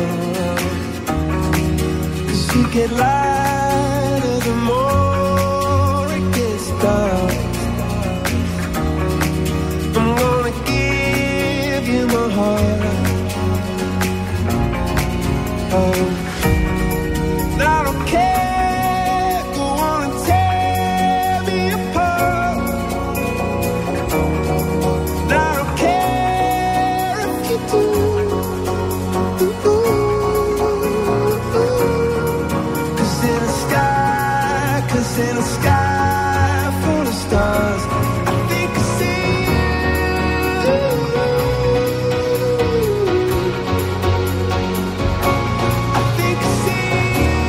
oh. Cause you get lighter the more it gets dark. I'm gonna give you my heart. Oh, I don't care. In a sky full of stars, I think I see you. I think I see you.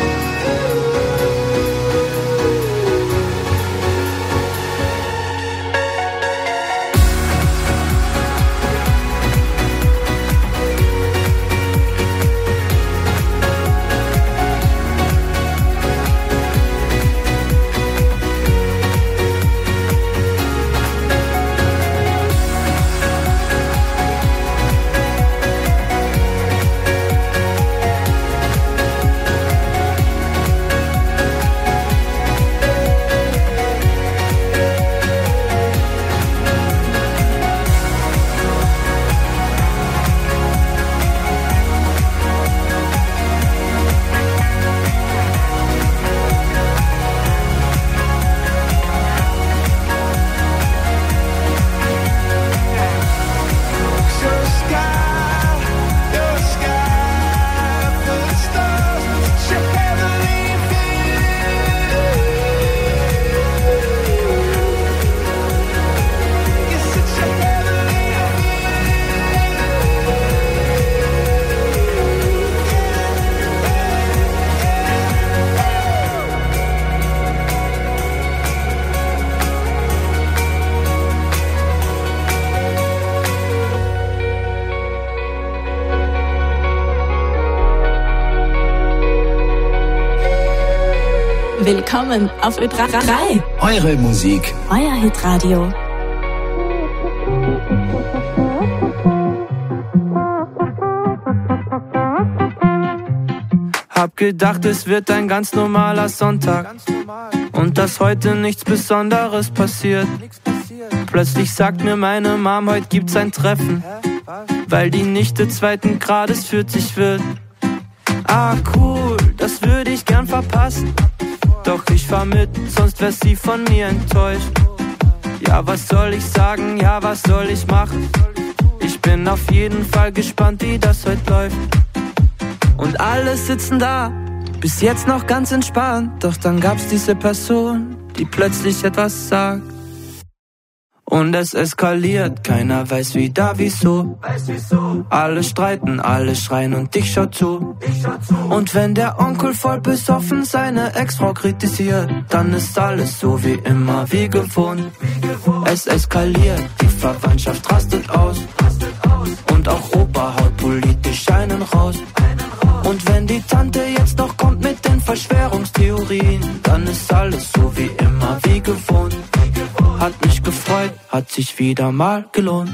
Willkommen auf Ö drei.
Eure Musik.
Euer Hitradio.
Hab gedacht, es wird ein ganz normaler Sonntag und dass heute nichts Besonderes passiert. Plötzlich sagt mir meine Mom, heute gibt's ein Treffen, weil die Nichte zweiten Grades vierzig wird. Ah cool, das würde ich gern verpassen. Doch ich fahr mit, sonst wär sie von mir enttäuscht. Ja, was soll ich sagen, ja, was soll ich machen? Ich bin auf jeden Fall gespannt, wie das heute läuft. Und alle sitzen da, bis jetzt noch ganz entspannt. Doch dann gab's diese Person, die plötzlich etwas sagt. Und es eskaliert, keiner weiß wie da, wieso. Alle streiten, alle schreien und ich schau zu. Und wenn der Onkel voll besoffen seine Ex-Frau kritisiert, dann ist alles so wie immer, wie gewohnt. Es eskaliert, die Verwandtschaft rastet aus. Und auch Opa haut politisch einen raus. Und wenn die Tante jetzt noch kommt mit den Verschwörungstheorien, dann ist alles so wie immer, wie gewohnt. Hat mich gefreut, hat sich wieder mal gelohnt.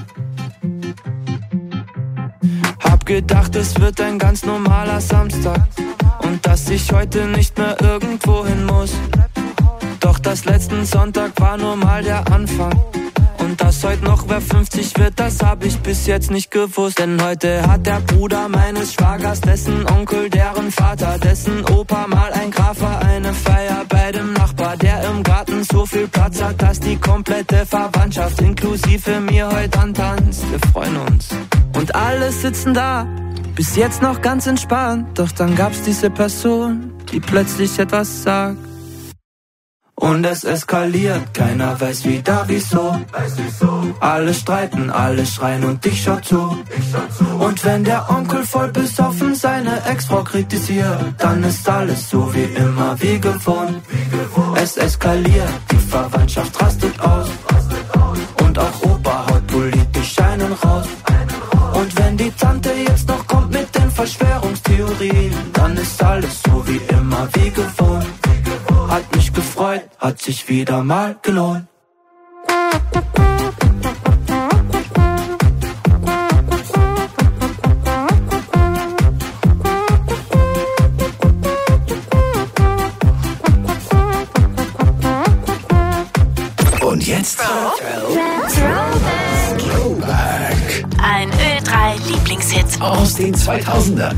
Hab gedacht, es wird ein ganz normaler Samstag und dass ich heute nicht mehr irgendwo hin muss. Doch das letzten Sonntag war nur mal der Anfang. Und dass heute noch wer fünfzig wird, das hab ich bis jetzt nicht gewusst. Denn heute hat der Bruder meines Schwagers, dessen Onkel, deren Vater, dessen Opa mal ein Graf war, eine Feier bei dem Nachbar, der im Garten so viel Platz hat, dass die komplette Verwandtschaft inklusive mir heute antanzt. Wir freuen uns. Und alle sitzen da, bis jetzt noch ganz entspannt. Doch dann gab's diese Person, die plötzlich etwas sagt. Und es eskaliert, keiner weiß wieder wieso. Alle streiten, alle schreien und ich schau zu. Und wenn der Onkel voll besoffen seine Ex-Frau kritisiert, dann ist alles so wie immer, wie gewohnt. Es eskaliert, die Verwandtschaft rastet aus. Und auch Opa haut politisch einen raus. Und wenn die Tante jetzt noch kommt mit den Verschwörungstheorien, dann ist alles so wie immer, wie gewohnt. Hat mich gefreut, hat sich wieder mal gelohnt.
Und jetzt Throwback.
Ein Ö drei Lieblingshit
aus den zweitausendern.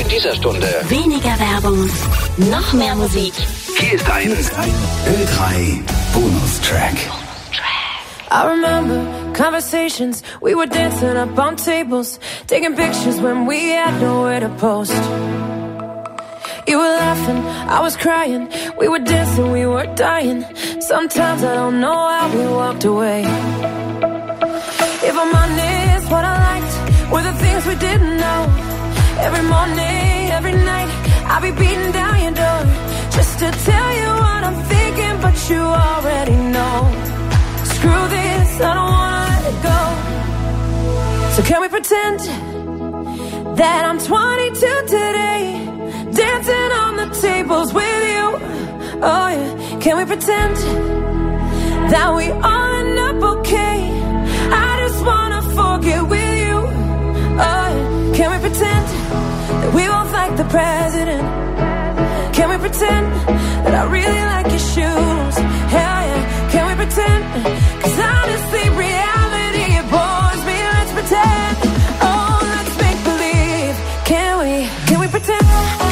in dieser Stunde.
Weniger Werbung, noch mehr Musik.
Hier ist ein Ö drei Bonustrack.
I remember conversations, we were dancing up on tables, taking pictures when we had nowhere to post. You were laughing, I was crying, we were dancing, we were dying. Sometimes I don't know how we walked away. If I'm honest, what I liked were the things we didn't know. Every morning, every night, I'll be beating down your door just to tell you what I'm thinking, but you already know. Screw this, I don't wanna let it go. So can we pretend that I'm twenty-two today, dancing on the tables with you? Oh yeah, can we pretend that we all end up okay? I just wanna forget with you. Oh yeah, can we pretend that we both like the president? Can we pretend that I really like your shoes? Hell yeah, can we pretend? Cause honestly, reality, it bores me. Let's pretend. Oh, let's make believe. Can we, can we pretend?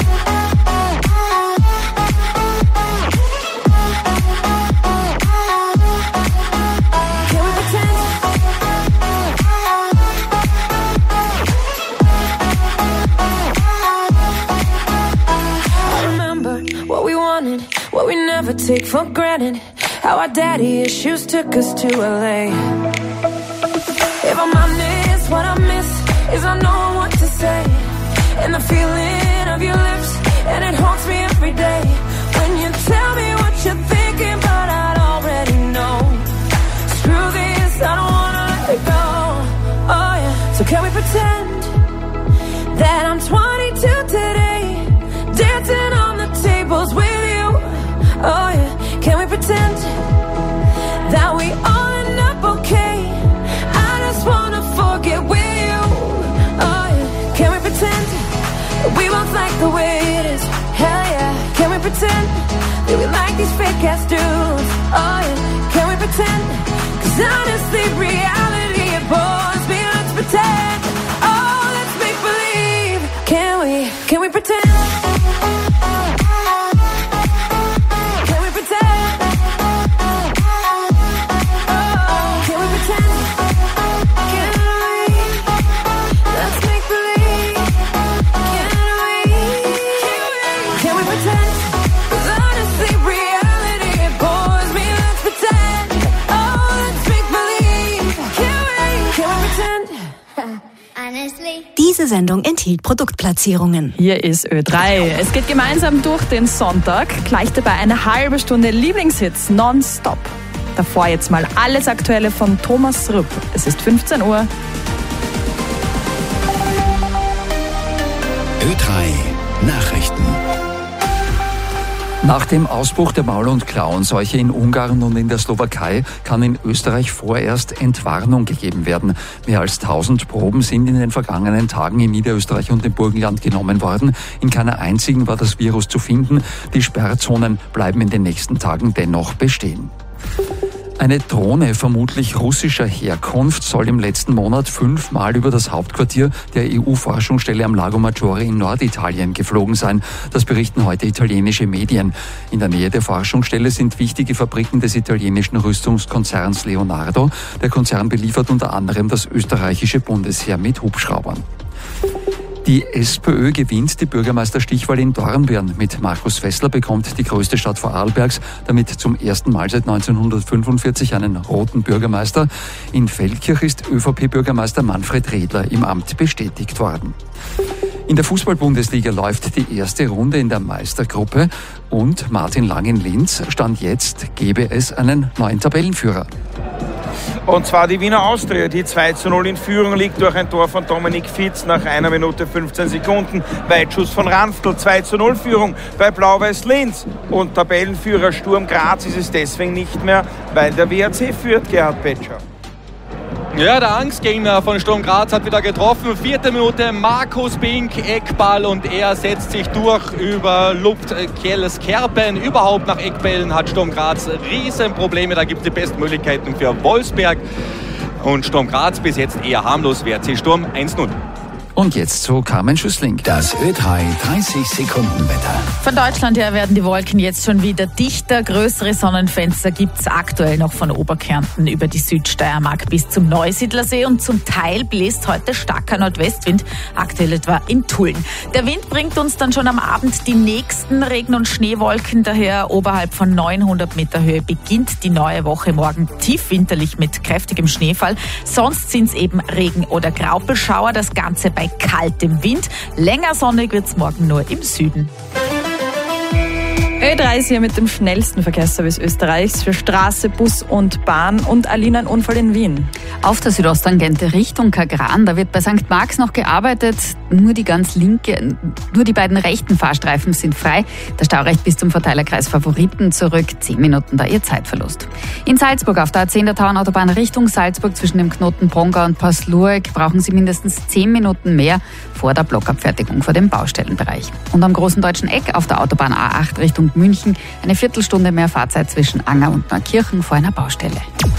Can we pretend? I remember what we wanted, what we never take for granted. How our daddy issues took us to L A. If I'm honest, what I miss is I know what to say, and the feeling of your lips, and it haunts me every day. When you tell me what you're thinking, but I already know. Screw this, I don't wanna let it go. Oh yeah, so can we pretend that I'm twenty-two today, dancing on the tables with you? Oh yeah, can we pretend that we all end up okay? I just wanna forget with you. Oh yeah, can we pretend that we both like the way it is? Hell yeah, can we pretend that we like these fake ass dudes? Oh yeah, can we pretend? Cause honestly, reality, it bores me. Let's pretend. Oh, let's make believe. Can we, can we pretend?
Diese Sendung enthielt Produktplatzierungen.
Hier ist Ö drei. Es geht gemeinsam durch den Sonntag. Gleich dabei eine halbe Stunde Lieblingshits nonstop. Davor jetzt mal alles Aktuelle von Thomas Rüpp. Es ist fünfzehn Uhr.
Ö drei Nachrichten.
Nach dem Ausbruch der Maul- und Klauenseuche in Ungarn und in der Slowakei kann in Österreich vorerst Entwarnung gegeben werden. Mehr als tausend Proben sind in den vergangenen Tagen in Niederösterreich und dem Burgenland genommen worden. In keiner einzigen war das Virus zu finden. Die Sperrzonen bleiben in den nächsten Tagen dennoch bestehen. Eine Drohne vermutlich russischer Herkunft soll im letzten Monat fünfmal über das Hauptquartier der E U-Forschungsstelle am Lago Maggiore in Norditalien geflogen sein. Das berichten heute italienische Medien. In der Nähe der Forschungsstelle sind wichtige Fabriken des italienischen Rüstungskonzerns Leonardo. Der Konzern beliefert unter anderem das österreichische Bundesheer mit Hubschraubern. Die SPÖ gewinnt die Bürgermeisterstichwahl in Dornbirn. Mit Markus Fessler bekommt die größte Stadt Vorarlbergs damit zum ersten Mal seit neunzehnhundertfünfundvierzig einen roten Bürgermeister. In Feldkirch ist ÖVP-Bürgermeister Manfred Redler im Amt bestätigt worden. In der Fußball-Bundesliga läuft die erste Runde in der Meistergruppe und Martin Lang in Linz. Stand jetzt gäbe es einen neuen Tabellenführer.
Und zwar die Wiener Austria, die zwei zu null in Führung liegt durch ein Tor von Dominik Fitz nach einer Minute fünfzehn Sekunden. Weitschuss von Ranftl, zwei zu null Führung bei Blau-Weiß Linz. Und Tabellenführer Sturm Graz ist es deswegen nicht mehr, weil der W R C führt, Gerhard Petscher.
Ja, der Angstgegner von Sturm Graz hat wieder getroffen. Vierte Minute, Markus Bink, Eckball und er setzt sich durch über Lupt Kjelles Kerpen. Überhaupt nach Eckbällen hat Sturm Graz Riesenprobleme. Da gibt es die besten Möglichkeiten für Wolfsberg. Und Sturm Graz bis jetzt eher harmlos. W R C Sturm eins null.
Und jetzt zu Carmen Schüssling.
Das Ö drei dreißig Sekunden Wetter.
Von Deutschland her werden die Wolken jetzt schon wieder dichter. Größere Sonnenfenster gibt's aktuell noch von Oberkärnten über die Südsteiermark bis zum Neusiedlersee und zum Teil bläst heute starker Nordwestwind, aktuell etwa in Tulln. Der Wind bringt uns dann schon am Abend die nächsten Regen- und Schneewolken, daher oberhalb von neunhundert Meter Höhe beginnt die neue Woche morgen tiefwinterlich mit kräftigem Schneefall. Sonst sind's eben Regen- oder Graupelschauer, das Ganze bei kaltem Wind. Länger sonnig wird's morgen nur im Süden. Ö drei ist hier mit dem schnellsten Verkehrsservice Österreichs für Straße, Bus und Bahn und Alina, ein Unfall in Wien.
Auf der Südosttangente Richtung Kagran, da wird bei Sankt Marx noch gearbeitet. Nur die ganz linke, nur die beiden rechten Fahrstreifen sind frei. Der Stau reicht bis zum Verteilerkreis Favoriten zurück. Zehn Minuten da ihr Zeitverlust. In Salzburg auf der A zehn der Tauernautobahn Richtung Salzburg zwischen dem Knoten Pongau und Passlurg brauchen Sie mindestens zehn Minuten mehr vor der Blockabfertigung vor dem Baustellenbereich. Und am Großen Deutschen Eck auf der Autobahn A acht Richtung München eine Viertelstunde mehr Fahrzeit zwischen Anger und Neukirchen vor einer Baustelle.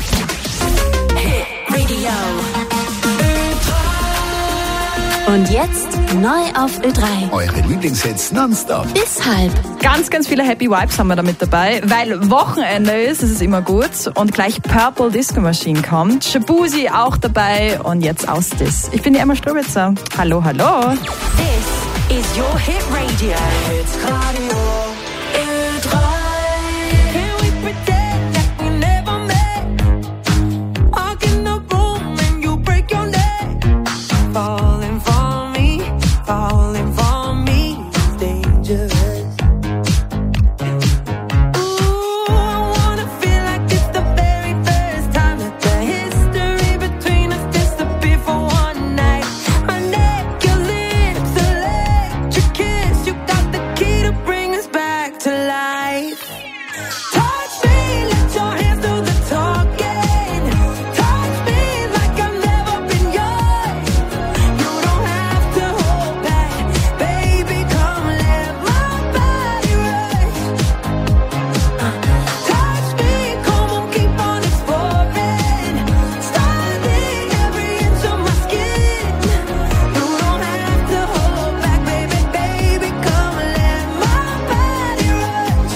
Und jetzt neu auf Ö drei.
Eure Lieblingshits nonstop.
Bis halb.
Ganz, ganz viele Happy Vibes haben wir da mit dabei, weil Wochenende ist, ist es immer gut und gleich Purple Disco Machine kommt. Shabuzi auch dabei und jetzt Austis. Ich bin die Emma Strubitzer. Hallo, hallo.
This is your hit radio. It's Radio Ö drei. Can we pretend that we never met? Walk in the room and you break your neck. Falling for me, falling for me is dangerous. Ooh, I wanna feel like it's the very first time that the history between us disappeared for one night. My neck, your lips, electric kiss. You got the key to bring us back to life. Touch me, let your hands do the talking. Touch me like I've never been yours. You don't have to hold back, baby. Come let my body rush. Touch me, come on, keep on exploring. Studying every inch of my skin. You don't have to hold back, baby, baby. Come let my body rush.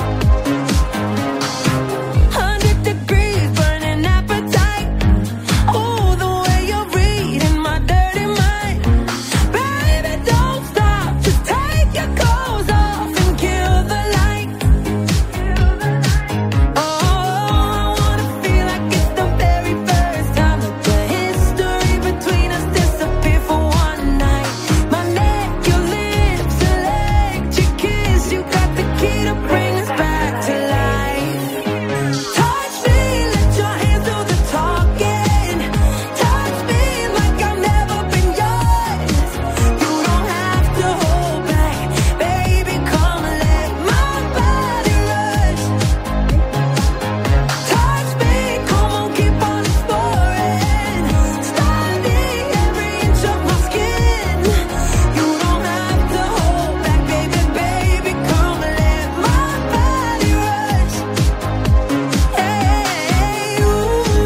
Hundred degrees, burning appetite. Oh, the way you're reading my dirty mind. Baby, don't stop. Just take your clothes off and kill the light. Oh, I wanna feel like it's the very first time that the history between us disappeared for one night. My neck, your lips, electric kiss. You got the key to bring us back to life. Touch me, let your hands do the talking. Touch me like I've never been yours. You don't have to hold back, baby. Come let my body rush. Touch me, come on, keep on exploring. Studying every inch of my skin. You don't have to hold back, baby, baby. Come let my body rush. Hey, ooh,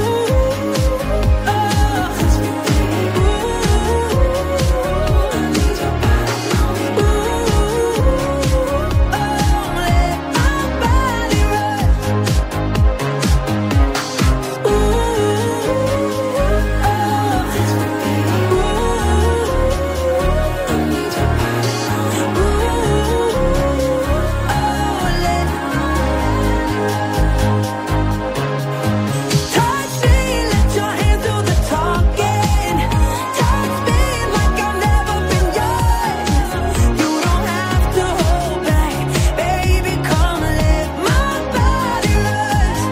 touch me, let your hands do the talking. Touch me like I've never been yours. You don't have to hold back, baby. Come let my body rush.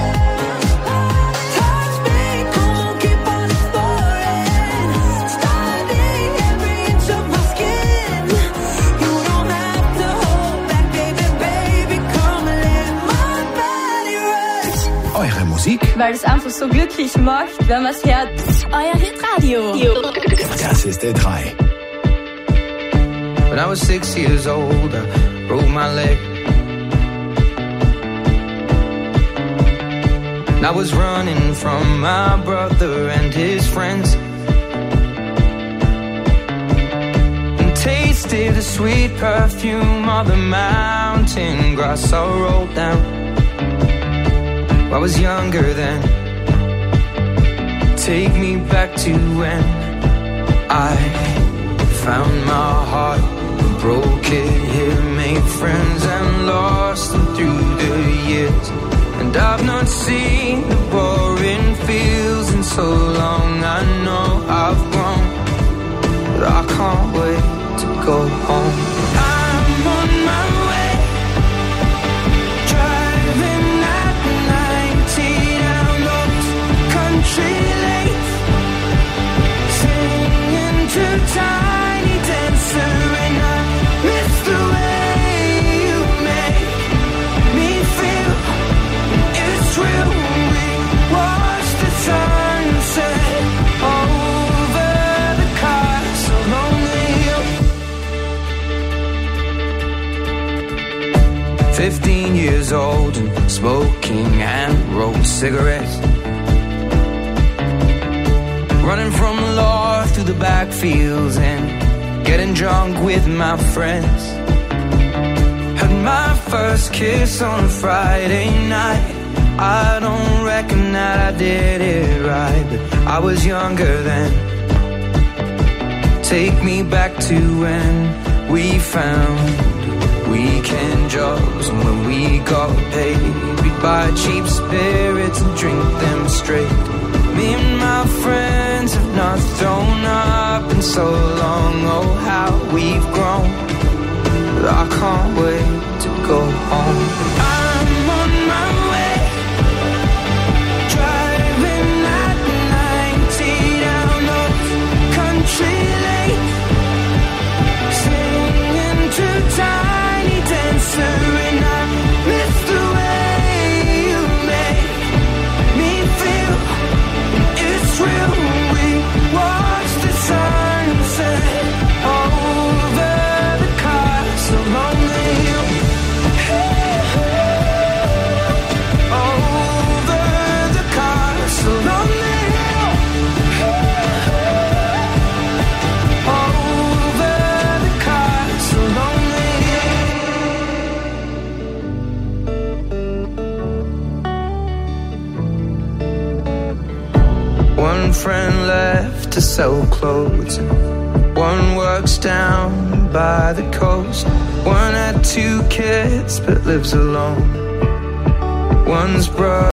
Touch me, come on, keep on exploring. Studying every inch of my skin. You don't have to hold back, baby, baby. Come let my body rush.
Eure Musik,
Weil es einfach so glücklich macht, wenn man es hört.
Euer Hitradio.
das ist Ö drei.
When I was six years old, I broke my leg. And I was running from my brother and his friends. tasted the sweet perfume of the mountain grass I rolled down. I was younger then. Take me back to when I found my heart, broke it here, made friends and lost them through the years. And I've not seen the boring fields in so long. I know I've grown, but I can't wait to go home. I'm on my way, driving at ninety down those country lanes, singing to Tiny Dancer, and I miss the way you make me feel. It's real. We watch the sunset over the castle on the hill. Fifteen years old and smoking and rolled cigarettes, running from the law through the backfields and getting drunk with my friends. Had my first kiss on a Friday night. I don't reckon that I did it right, but I was younger then. Take me back to when we found weekend jobs, and when we got paid, we'd buy cheap spirits and drink them straight. Me and my friends have not thrown up in so long. Oh, how we've grown, but I can't wait to go home. I'm on my way, driving at ninety down those country lanes, singing to Tiny Dancer, and I miss the way you make me feel. It's real. We watch the sunset over the castle on the hill. Over the castle on the hill. Over the castle on the hill. One friend left to sell clothes, one works down by the coast. One had two kids but lives alone. One's brother